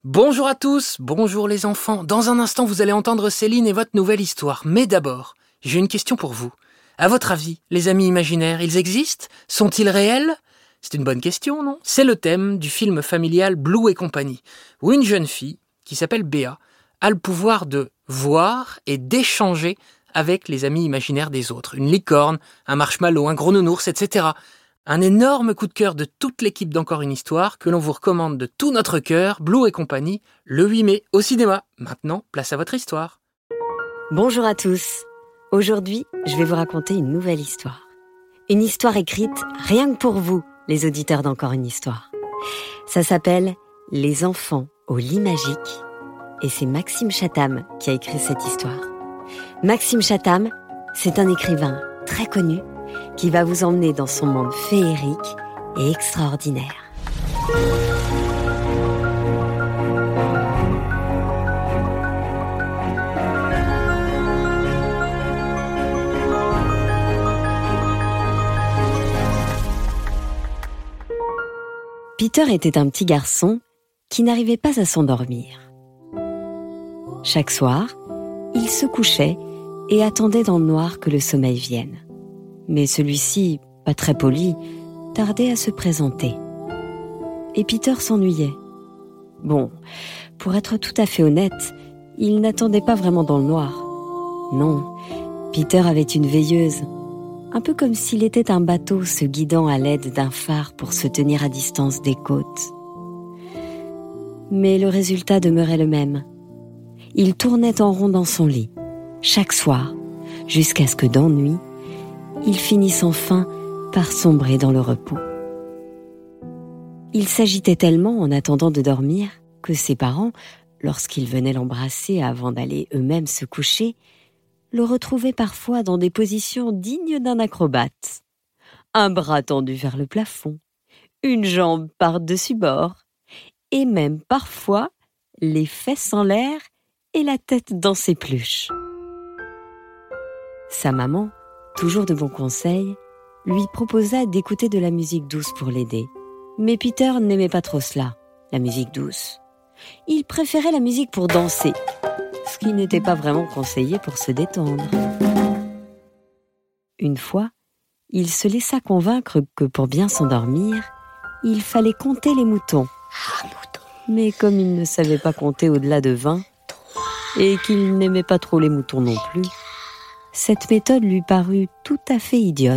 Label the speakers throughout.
Speaker 1: Bonjour à tous, bonjour les enfants. Dans un instant, vous allez entendre Céline et votre nouvelle histoire. Mais d'abord, j'ai une question pour vous. À votre avis, les amis imaginaires, ils existent? Sont-ils réels? C'est une bonne question, non? C'est le thème du film familial Blue et compagnie, où une jeune fille, qui s'appelle Béa, a le pouvoir de voir et d'échanger avec les amis imaginaires des autres. Une licorne, un marshmallow, un gros nounours, etc. Un énorme coup de cœur de toute l'équipe d'Encore une histoire que l'on vous recommande de tout notre cœur, Blue et compagnie, le 8 mai au cinéma. Maintenant, place à votre histoire.
Speaker 2: Bonjour à tous. Aujourd'hui, je vais vous raconter une nouvelle histoire. Une histoire écrite rien que pour vous, les auditeurs d'Encore une histoire. Ça s'appelle « Les enfants au lit magique » et c'est Maxime Chatham qui a écrit cette histoire. Maxime Chatham, c'est un écrivain très connu qui va vous emmener dans son monde féerique et extraordinaire. Peter était un petit garçon qui n'arrivait pas à s'endormir. Chaque soir, il se couchait et attendait dans le noir que le sommeil vienne. Mais celui-ci, pas très poli, tardait à se présenter. Et Peter s'ennuyait. Bon, pour être tout à fait honnête, il n'attendait pas vraiment dans le noir. Non, Peter avait une veilleuse, un peu comme s'il était un bateau se guidant à l'aide d'un phare pour se tenir à distance des côtes. Mais le résultat demeurait le même. Il tournait en rond dans son lit, chaque soir, jusqu'à ce que d'ennui, il finisse enfin par sombrer dans le repos. Il s'agitait tellement en attendant de dormir que ses parents, lorsqu'ils venaient l'embrasser avant d'aller eux-mêmes se coucher, le retrouvaient parfois dans des positions dignes d'un acrobate. Un bras tendu vers le plafond, une jambe par-dessus bord, et même parfois les fesses en l'air et la tête dans ses peluches. Sa maman, toujours de bons conseils, lui proposa d'écouter de la musique douce pour l'aider. Mais Peter n'aimait pas trop cela, la musique douce. Il préférait la musique pour danser, ce qui n'était pas vraiment conseillé pour se détendre. Une fois, il se laissa convaincre que pour bien s'endormir, il fallait compter les moutons. Mais comme il ne savait pas compter au-delà de 20, et qu'il n'aimait pas trop les moutons non plus, cette méthode lui parut tout à fait idiote.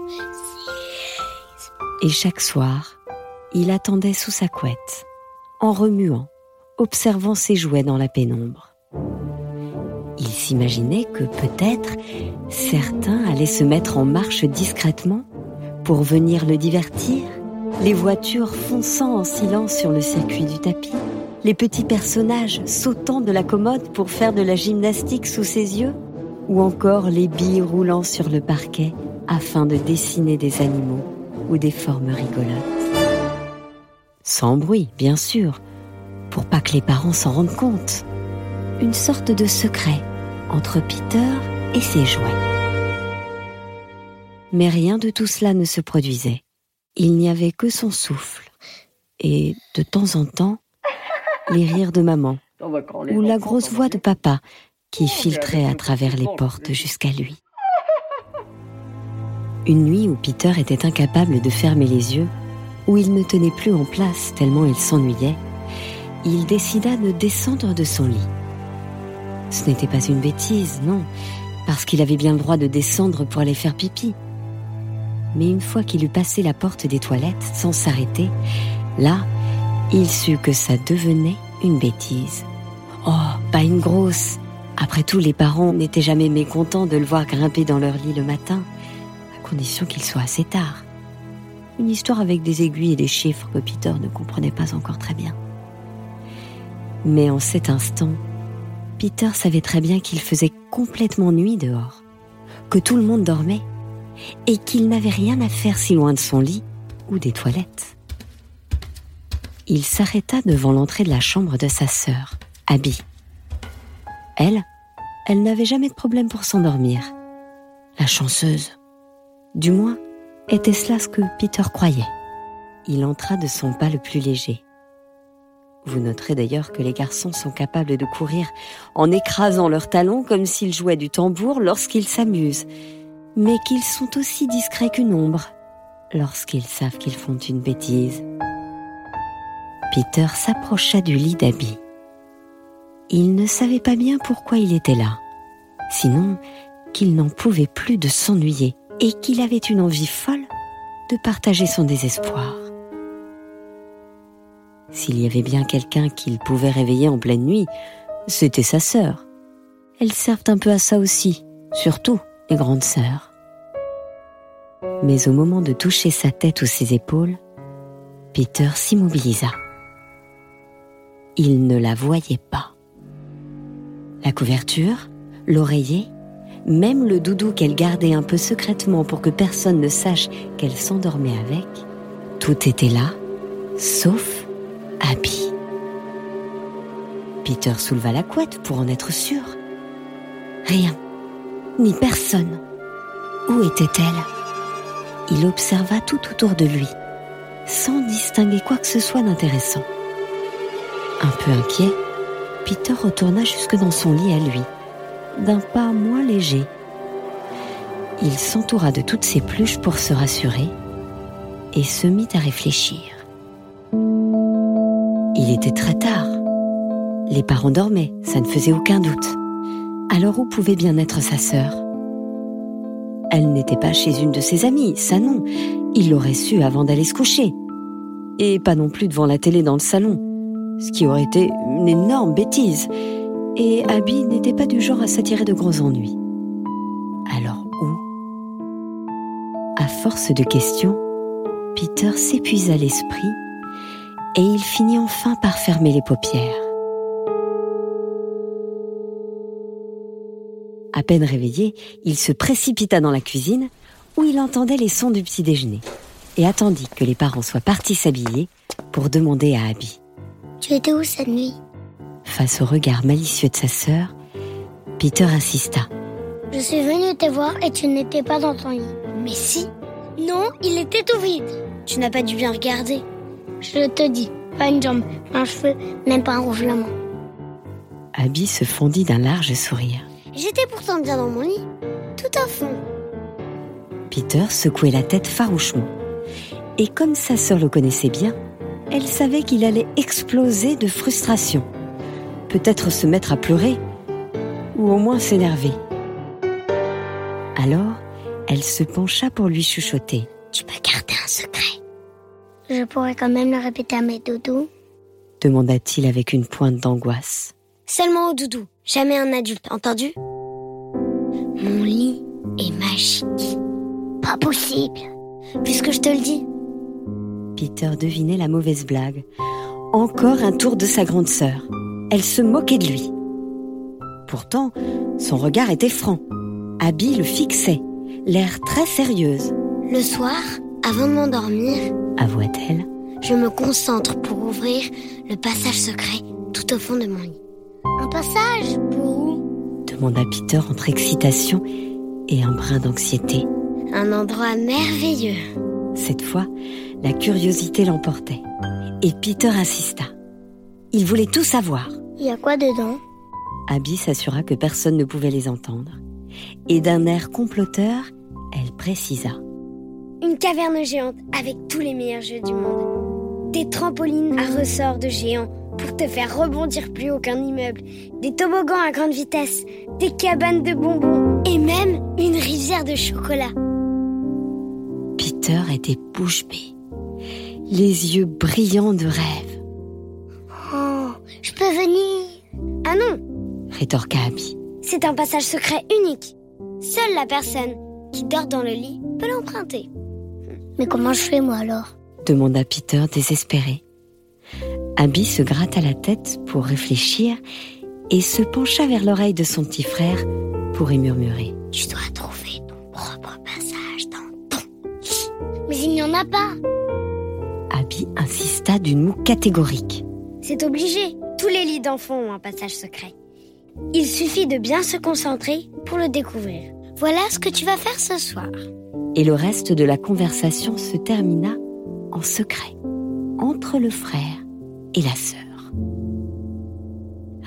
Speaker 2: Et chaque soir, il attendait sous sa couette, en remuant, observant ses jouets dans la pénombre. Il s'imaginait que peut-être certains allaient se mettre en marche discrètement pour venir le divertir, les voitures fonçant en silence sur le circuit du tapis, les petits personnages sautant de la commode pour faire de la gymnastique sous ses yeux, ou encore les billes roulant sur le parquet afin de dessiner des animaux ou des formes rigolotes. Sans bruit, bien sûr, pour pas que les parents s'en rendent compte. Une sorte de secret entre Peter et ses jouets. Mais rien de tout cela ne se produisait. Il n'y avait que son souffle et, de temps en temps, les rires de maman ou la grosse voix de papa qui filtrait à travers les portes jusqu'à lui. Une nuit où Peter était incapable de fermer les yeux, où il ne tenait plus en place tellement il s'ennuyait, il décida de descendre de son lit. Ce n'était pas une bêtise, non, parce qu'il avait bien le droit de descendre pour aller faire pipi. Mais une fois qu'il eut passé la porte des toilettes sans s'arrêter, là, il sut que ça devenait une bêtise. Oh, pas une grosse. Après tout, les parents n'étaient jamais mécontents de le voir grimper dans leur lit le matin, à condition qu'il soit assez tard. Une histoire avec des aiguilles et des chiffres que Peter ne comprenait pas encore très bien. Mais en cet instant, Peter savait très bien qu'il faisait complètement nuit dehors, que tout le monde dormait, et qu'il n'avait rien à faire si loin de son lit ou des toilettes. Il s'arrêta devant l'entrée de la chambre de sa sœur, Abby. Elle n'avait jamais de problème pour s'endormir. La chanceuse. Du moins, était-ce là ce que Peter croyait. Il entra de son pas le plus léger. Vous noterez d'ailleurs que les garçons sont capables de courir en écrasant leurs talons comme s'ils jouaient du tambour lorsqu'ils s'amusent, mais qu'ils sont aussi discrets qu'une ombre lorsqu'ils savent qu'ils font une bêtise. Peter s'approcha du lit d'Abby. Il ne savait pas bien pourquoi il était là, sinon qu'il n'en pouvait plus de s'ennuyer et qu'il avait une envie folle de partager son désespoir. S'il y avait bien quelqu'un qu'il pouvait réveiller en pleine nuit, c'était sa sœur. Elles servent un peu à ça aussi, surtout les grandes sœurs. Mais au moment de toucher sa tête ou ses épaules, Peter s'immobilisa. Il ne la voyait pas. La couverture, l'oreiller, même le doudou qu'elle gardait un peu secrètement pour que personne ne sache qu'elle s'endormait avec, tout était là, sauf Abby. Peter souleva la couette pour en être sûr. Rien, ni personne. Où était-elle ? Il observa tout autour de lui, sans distinguer quoi que ce soit d'intéressant. Un peu inquiet, Peter retourna jusque dans son lit à lui, d'un pas moins léger. Il s'entoura de toutes ses peluches pour se rassurer et se mit à réfléchir. Il était très tard. Les parents dormaient, ça ne faisait aucun doute. Alors où pouvait bien être sa sœur ? Elle n'était pas chez une de ses amies, ça non. Il l'aurait su avant d'aller se coucher. Et pas non plus devant la télé dans le salon, ce qui aurait été une énorme bêtise. Et Abby n'était pas du genre à s'attirer de gros ennuis. Alors où ? À force de questions, Peter s'épuisa l'esprit et il finit enfin par fermer les paupières. À peine réveillé, il se précipita dans la cuisine où il entendait les sons du petit déjeuner et attendit que les parents soient partis s'habiller pour demander à Abby.
Speaker 3: « Tu étais où cette nuit ?»
Speaker 2: Face au regard malicieux de sa sœur, Peter insista.
Speaker 3: « Je suis venue te voir et tu n'étais pas dans ton lit. »« Mais si !»« Non, il était tout vide. Tu n'as pas dû bien regarder. »« Je te dis, pas une jambe, un cheveu, même pas un rouge-la-main. »
Speaker 2: Abby se fondit d'un large sourire.
Speaker 3: « J'étais pourtant bien dans mon lit, tout à fond. »
Speaker 2: Peter secouait la tête farouchement. Et comme sa sœur le connaissait bien, elle savait qu'il allait exploser de frustration. Peut-être se mettre à pleurer, ou au moins s'énerver. Alors, elle se pencha pour lui chuchoter.
Speaker 3: « Tu peux garder un secret. Je pourrais quand même le répéter à mes doudous ?»
Speaker 2: demanda-t-il avec une pointe d'angoisse.
Speaker 3: « Seulement aux doudous, jamais un adulte, entendu ? » « Mon lit est magique. » « Pas possible, puisque je te le dis. »
Speaker 2: Peter devinait la mauvaise blague. Encore un tour de sa grande sœur. Elle se moquait de lui. Pourtant, son regard était franc. Abby le fixait, l'air très sérieuse.
Speaker 3: « Le soir, avant de m'endormir,
Speaker 2: avoua-t-elle,
Speaker 3: je me concentre pour ouvrir le passage secret tout au fond de mon lit. »« Un passage pour où ?»
Speaker 2: demanda Peter entre excitation et un brin d'anxiété.
Speaker 3: « Un endroit merveilleux. »
Speaker 2: Cette fois, la curiosité l'emportait. Et Peter insista. Il voulait tout savoir.
Speaker 3: « Il y a quoi dedans ?»
Speaker 2: Abby s'assura que personne ne pouvait les entendre. Et d'un air comploteur, elle précisa.
Speaker 3: « Une caverne géante avec tous les meilleurs jeux du monde. Des trampolines à ressorts de géants pour te faire rebondir plus haut qu'un immeuble. Des toboggans à grande vitesse. Des cabanes de bonbons. Et même une rivière de chocolat. »
Speaker 2: Peter était bouche bée, les yeux brillants de rêve.
Speaker 3: « Oh, je peux venir ?»« Ah non !»
Speaker 2: rétorqua Abby.
Speaker 3: « C'est un passage secret unique. Seule la personne qui dort dans le lit peut l'emprunter. »« Mais comment je fais moi alors ?»
Speaker 2: demanda Peter désespéré. Abby se gratta la tête pour réfléchir et se pencha vers l'oreille de son petit frère pour y murmurer.
Speaker 3: « Tu dois trouver ton propre passage dans ton lit. »« Mais il n'y en a pas !»
Speaker 2: Abby insista d'une moue catégorique.
Speaker 3: « C'est obligé, tous les lits d'enfants ont un passage secret. Il suffit de bien se concentrer pour le découvrir. Voilà ce que tu vas faire ce soir. »
Speaker 2: Et le reste de la conversation se termina en secret, entre le frère et la sœur.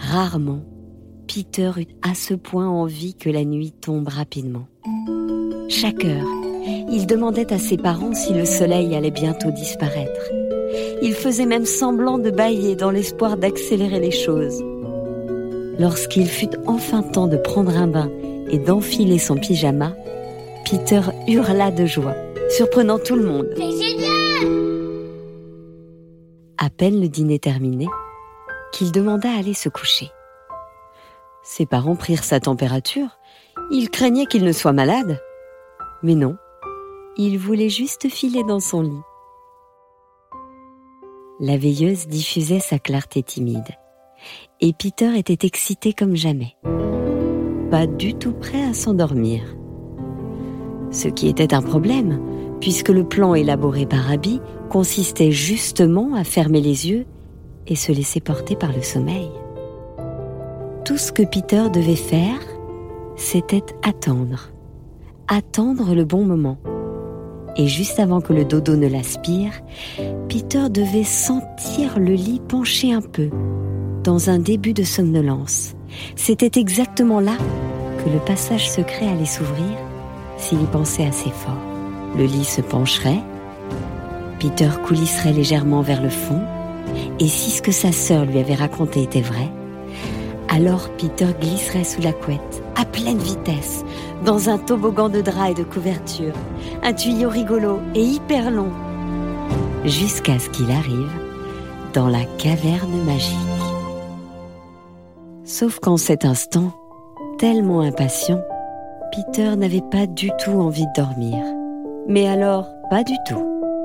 Speaker 2: Rarement, Peter eut à ce point envie que la nuit tombe rapidement. Chaque heure, il demandait à ses parents si le soleil allait bientôt disparaître. Il faisait même semblant de bâiller dans l'espoir d'accélérer les choses. Lorsqu'il fut enfin temps de prendre un bain et d'enfiler son pyjama, Peter hurla de joie, surprenant tout le monde.
Speaker 3: C'est génial!
Speaker 2: À peine le dîner terminé, qu'il demanda à aller se coucher. Ses parents prirent sa température. Ils craignaient qu'il ne soit malade. Mais non, il voulait juste filer dans son lit. La veilleuse diffusait sa clarté timide. Et Peter était excité comme jamais. Pas du tout prêt à s'endormir. Ce qui était un problème, puisque le plan élaboré par Abby consistait justement à fermer les yeux et se laisser porter par le sommeil. Tout ce que Peter devait faire, c'était attendre. Attendre le bon moment. Et juste avant que le dodo ne l'aspire, Peter devait sentir le lit pencher un peu, dans un début de somnolence. C'était exactement là que le passage secret allait s'ouvrir s'il y pensait assez fort. Le lit se pencherait, Peter coulisserait légèrement vers le fond, et si ce que sa sœur lui avait raconté était vrai, alors Peter glisserait sous la couette, à pleine vitesse, dans un toboggan de draps et de couverture, un tuyau rigolo et hyper long, jusqu'à ce qu'il arrive dans la caverne magique. Sauf qu'en cet instant, tellement impatient, Peter n'avait pas du tout envie de dormir. Mais alors, pas du tout.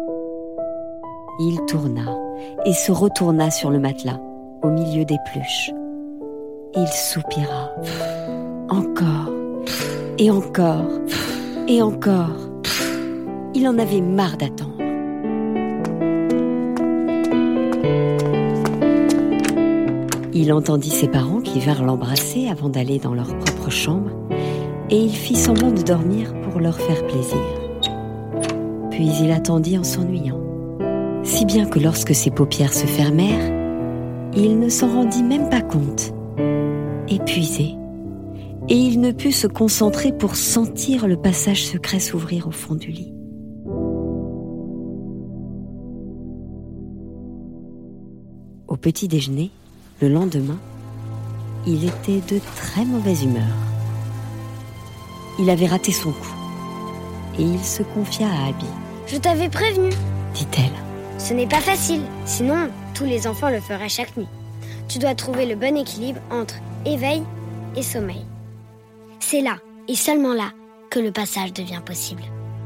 Speaker 2: Il tourna et se retourna sur le matelas, au milieu des pluches. Il soupira. Encore, et encore, et encore. Il en avait marre d'attendre. Il entendit ses parents qui vinrent l'embrasser avant d'aller dans leur propre chambre, et il fit semblant de dormir pour leur faire plaisir. Puis il attendit en s'ennuyant, si bien que lorsque ses paupières se fermèrent, il ne s'en rendit même pas compte, épuisé, et il ne put se concentrer pour sentir le passage secret s'ouvrir au fond du lit. Au petit déjeuner, le lendemain, il était de très mauvaise humeur. Il avait raté son coup et il se confia à Abby.
Speaker 3: « Je t'avais prévenu, »
Speaker 2: dit-elle.
Speaker 3: « Ce n'est pas facile, sinon tous les enfants le feraient chaque nuit. Tu dois trouver le bon équilibre entre éveil et sommeil. C'est là, et seulement là, que le passage devient possible. »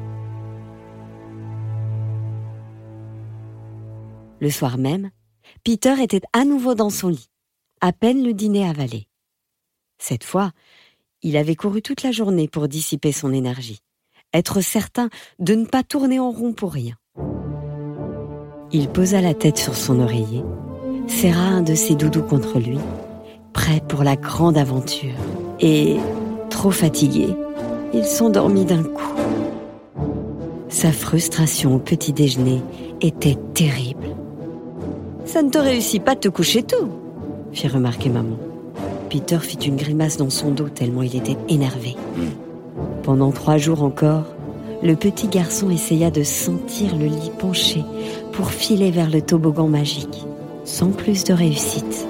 Speaker 2: Le soir même, Peter était à nouveau dans son lit, à peine le dîner avalé. Cette fois, il avait couru toute la journée pour dissiper son énergie, être certain de ne pas tourner en rond pour rien. Il posa la tête sur son oreiller, serra un de ses doudous contre lui, prêt pour la grande aventure. Et, trop fatigué, il s'endormit d'un coup. Sa frustration au petit déjeuner était terrible. « Ça ne te réussit pas de te coucher tôt », fit remarquer maman. Peter fit une grimace dans son dos tellement il était énervé. Pendant 3 jours encore, le petit garçon essaya de sentir le lit penché pour filer vers le toboggan magique, sans plus de réussite.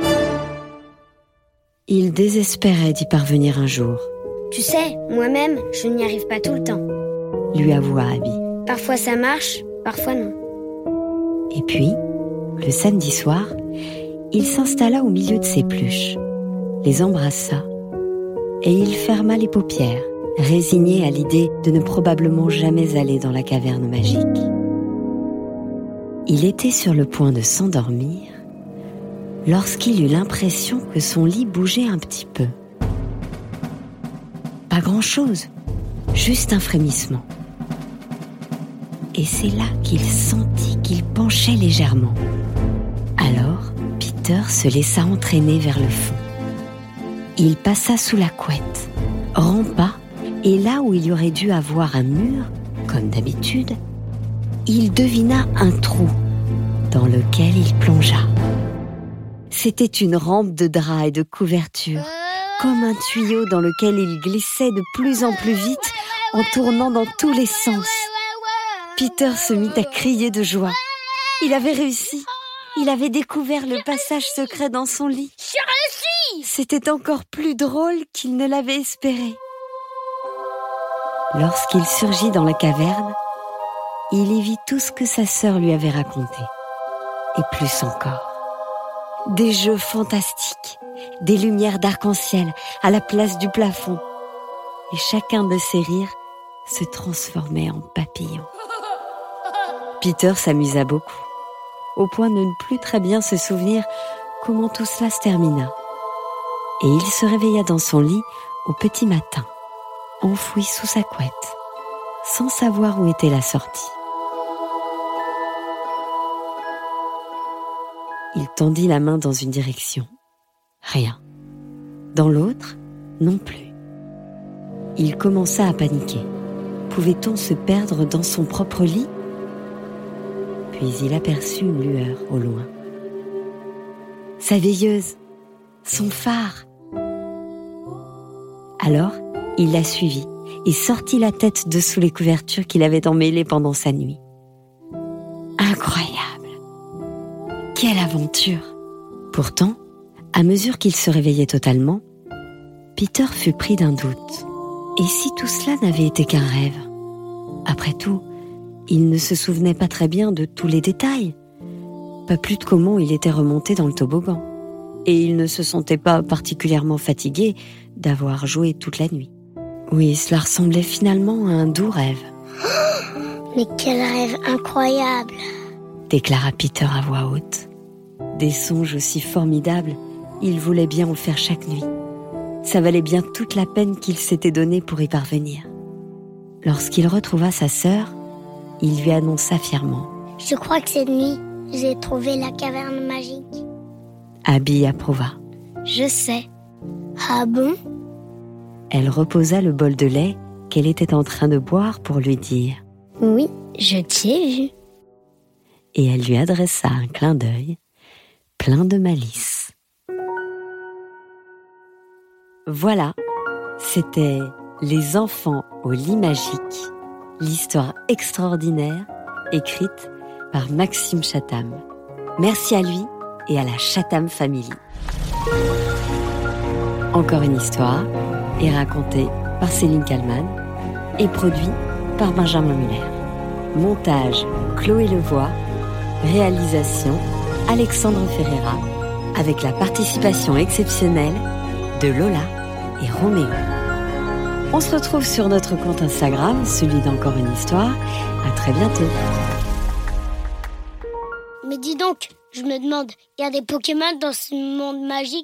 Speaker 2: Il désespérait d'y parvenir un jour.
Speaker 3: « Tu sais, moi-même, je n'y arrive pas tout le temps. »
Speaker 2: lui avoua Abby.
Speaker 3: « Parfois ça marche, parfois non. »
Speaker 2: Et puis, le samedi soir, il s'installa au milieu de ses pluches, les embrassa et il ferma les paupières, résigné à l'idée de ne probablement jamais aller dans la caverne magique. Il était sur le point de s'endormir lorsqu'il eut l'impression que son lit bougeait un petit peu. Pas grand-chose, juste un frémissement. Et c'est là qu'il sentit qu'il penchait légèrement. Alors, Peter se laissa entraîner vers le fond. Il passa sous la couette, rampa, et là où il y aurait dû avoir un mur, comme d'habitude, il devina un trou dans lequel il plongea. C'était une rampe de draps et de couverture, comme un tuyau dans lequel il glissait de plus en plus vite en tournant dans tous les sens. Peter se mit à crier de joie. Il avait réussi. Il avait découvert le passage secret dans son lit.
Speaker 3: J'ai réussi!
Speaker 2: C'était encore plus drôle qu'il ne l'avait espéré. Lorsqu'il surgit dans la caverne, il y vit tout ce que sa sœur lui avait raconté. Et plus encore. Des jeux fantastiques, des lumières d'arc-en-ciel à la place du plafond. Et chacun de ces rires se transformait en papillon. Peter s'amusa beaucoup, au point de ne plus très bien se souvenir comment tout cela se termina. Et il se réveilla dans son lit au petit matin, enfoui sous sa couette, sans savoir où était la sortie. Il tendit la main dans une direction. Rien. Dans l'autre, non plus. Il commença à paniquer. Pouvait-on se perdre dans son propre lit ? Puis il aperçut une lueur au loin. Sa veilleuse, son phare. Alors, il la suivit et sortit la tête de sous les couvertures qu'il avait emmêlées pendant sa nuit. Incroyable! Quelle aventure! Pourtant, à mesure qu'il se réveillait totalement, Peter fut pris d'un doute. Et si tout cela n'avait été qu'un rêve ? Après tout, il ne se souvenait pas très bien de tous les détails. Pas plus de comment il était remonté dans le toboggan. Et il ne se sentait pas particulièrement fatigué d'avoir joué toute la nuit. Oui, cela ressemblait finalement à un doux rêve.
Speaker 3: Mais quel rêve incroyable!
Speaker 2: Déclara Peter à voix haute. Des songes aussi formidables, il voulait bien en faire chaque nuit. Ça valait bien toute la peine qu'il s'était donnée pour y parvenir. Lorsqu'il retrouva sa sœur, il lui annonça fièrement.
Speaker 3: Je crois que cette nuit, j'ai trouvé la caverne magique.
Speaker 2: Abby approuva.
Speaker 3: Je sais. Ah bon?
Speaker 2: Elle reposa le bol de lait qu'elle était en train de boire pour lui dire.
Speaker 3: Oui, je t'ai vu.
Speaker 2: Et elle lui adressa un clin d'œil plein de malice. Voilà, c'était Les enfants au lit magique, l'histoire extraordinaire écrite par Maxime Chatham. Merci à lui et à la Chatham Family. Encore une histoire est racontée par Céline Kallmann et produit par Benjamin Muller. Montage Chloé Levoix, réalisation Alexandre Ferreira, avec la participation exceptionnelle de Lola et Roméo. On se retrouve sur notre compte Instagram, celui d'Encore une histoire. À très bientôt.
Speaker 3: Mais dis donc, je me demande, il y a des Pokémon dans ce monde magique ?